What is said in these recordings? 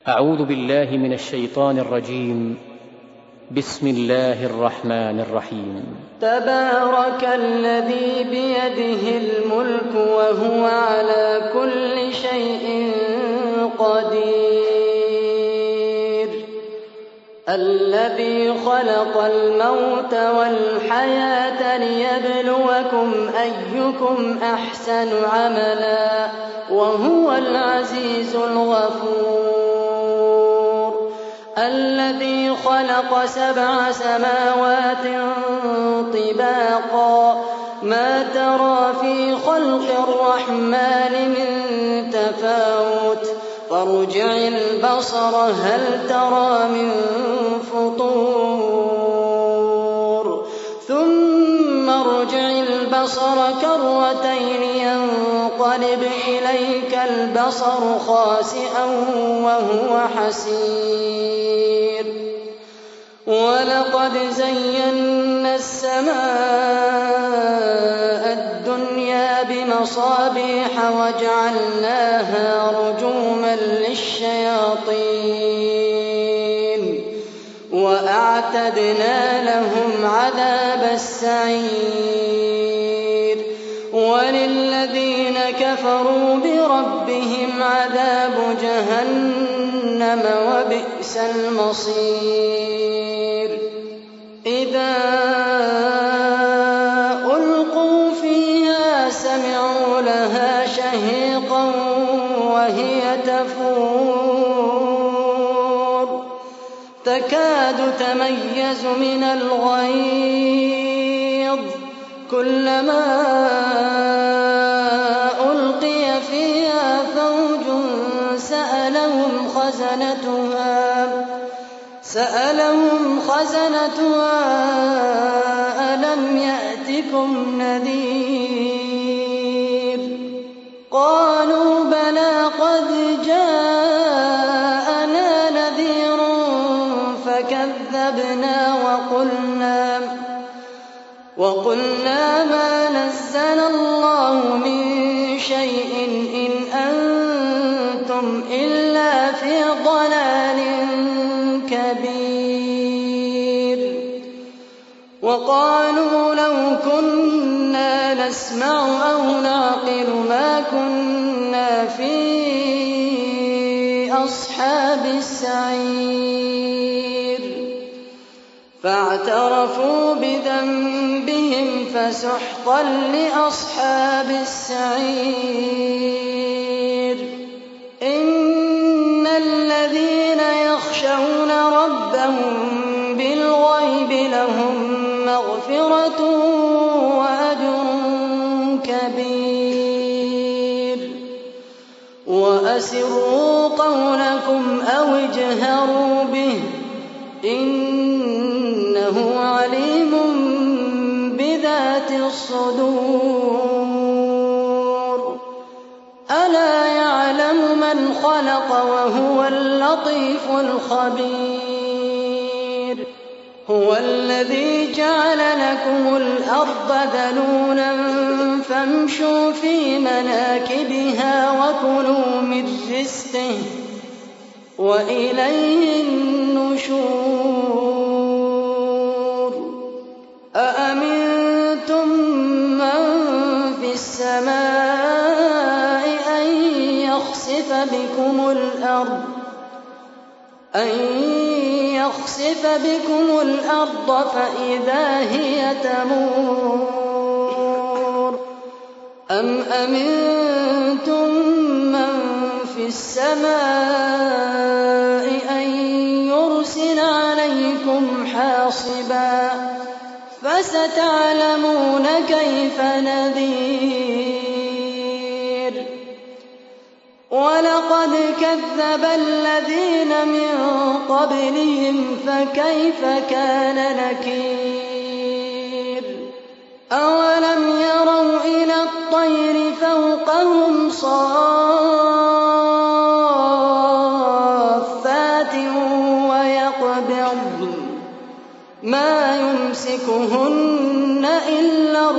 أعوذ بالله من الشيطان الرجيم. بسم الله الرحمن الرحيم. تبارك الذي بيده الملك وهو على كل شيء قدير، الذي خلق الموت والحياة ليبلوكم أيكم أحسن عملا وهو العزيز الغفور، الذي خلق 7 سماوات طباقا ما ترى في خلق الرحمن من تفاوت فارجع البصر هل ترى من فطور ثم ارجع البصر كرتين ينقلب إليك البصر خاسئا وهو حسير، ولقد زينا السماء الدنيا بمصابيح وجعلناها رجوما للشياطين وأعتدنا لهم عذاب السعير، وللذين كفروا بربهم عذاب جهنم وبئس المصير. إذا ألقوا فيها سمعوا لها شهيقا وهي تفور تكاد تميز من الغيظ، كلما ألقي فيها فوج سألهم خزنتها ألم يأتكم نذير؟ قالوا بلى قد جاءنا نذير فكذبنا وقلنا ما نزل الله من شيء إن أنتم إلا في ضلال كبير. وقالوا لو كنا نسمع أو نعقل ما كنا في أصحاب السعير، فاعترفوا بذنبهم فسحقا لأصحاب السعير. إن الذين يخشون ربهم بالغيب لهم مغفرة وأجر كبير. وأسروا قولكم أو اجهروا به إنه عليم بذات الصدور. ألا يعلم من خلق وهو اللطيف الخبير. هو الذي جعل لكم الأرض ذلولا فامشوا في مناكبها وكلوا من رزقه وإليه النشور. أأمنتم من في السماء أن يخسف بكم الأرض فإذا هي تمور، أم أمنتم من في السماء أن يرسل عليكم حاصبا فستعلمون كيف نذير. ولقد كذب الذين من قبلهم فكيف كان نكير. أولم يروا إلى الطير فوقهم صافات ويقبضن ما يمسكهن إلا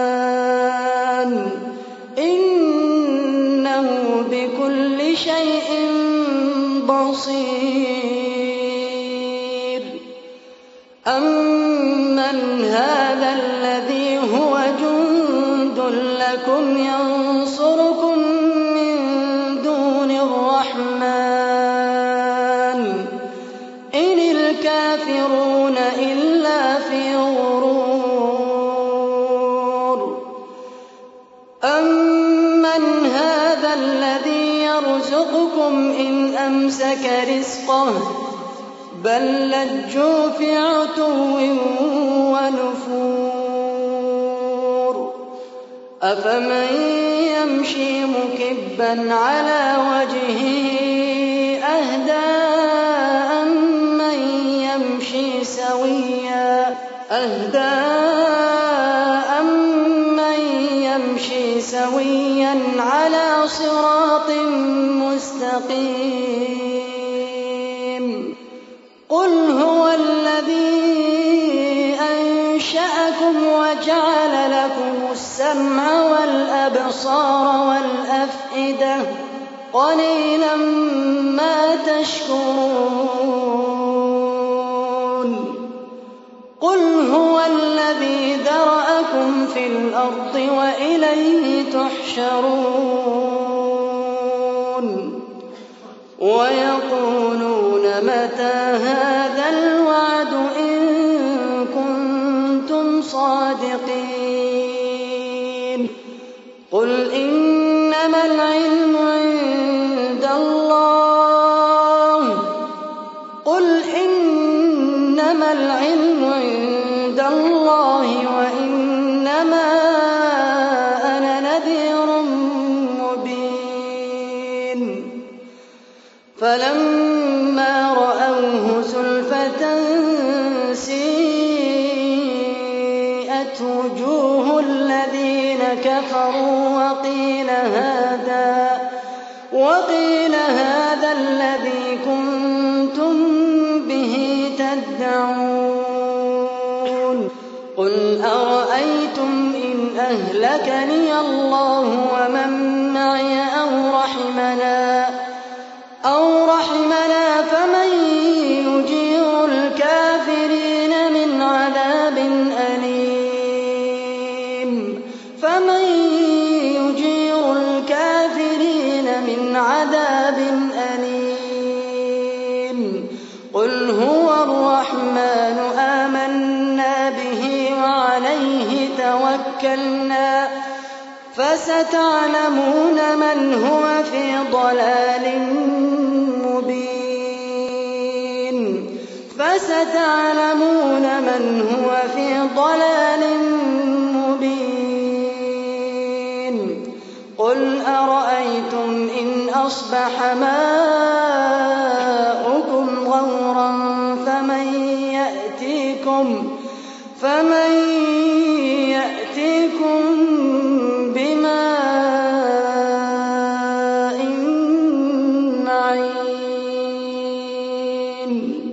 الرحمن إنه بكل شيء بصير أَمَّنْ هَٰذَا الَّذِي هُوَ جُندٌ لَّكُمْ يَنصُرُكُم مِّن دُونِ الرَّحْمَٰنِ إِنِ الْكَافِرُونَ إِلَّا فِي غُرُورٍ أَمَّنْ هَٰذَا الَّذِي يَرْزُقُكُمْ إِنْ أَمْسَكَ رِزْقَهُ بَل لَّجُّوا فِي عُتُوٍّ وَنُفُورٍ أَفَمَن يَمْشِي مُكِبًّا عَلَىٰ وَجْهِهِ أَهْدَىٰ أَمَّن يَمْشِي سَوِيًّا عَلَىٰ صِرَاطٍ مُّسْتَقِيمٍ قُلْ هُوَ الَّذِي أَنشَأَكُمْ وَجَعَلَ لَكُمُ السَّمْعَ وَالْأَبْصَارَ وَالْأَفْئِدَةَ قَلِيلًا مَّا تَشْكُرُونَ قُلْ هُوَ الَّذِي ذَرَأَكُمْ فِي الْأَرْضِ وَإِلَيْهِ تُحْشَرُونَ وَيَقُولُونَ مَتَىٰ هَٰذَا الْوَعْدُ إِن كُنتُمْ صَادِقِينَ قُلْ إِنَّمَا الْعِلْمُ عِندَ اللَّهِ وَإِنَّمَا أَنَا نَذِيرٌ مُّبِينٌ فَلَمَّا رَأَوْهُ زُلْفَةً سِيئَتْ وُجُوهُ الَّذِينَ كَفَرُوا وَقِيلَ هَٰذَا الَّذِي كُنتُم بِهِ تَدَّعُونَ قُلْ أَرَأَيْتُمْ إِنْ أَهْلَكَنِيَ اللَّهُ وَمَن مَّعِيَ أَوْ رَحِمَنَا فَمَن يُجِيرُ الْكَافِرِينَ مِنْ عَذَابٍ أَلِيمٍ قُلْ هُوَ الرَّحْمَٰنُ آمَنَّا بِهِ وَعَلَيْهِ تَوَكَّلْنَا فَسَتَعْلَمُونَ مَنْ هُوَ فِي ضَلَالٍ مُّبِينٍ قُلْ أَرَأَيْتُمْ إِنْ أَصْبَحَ مَاؤُكُمْ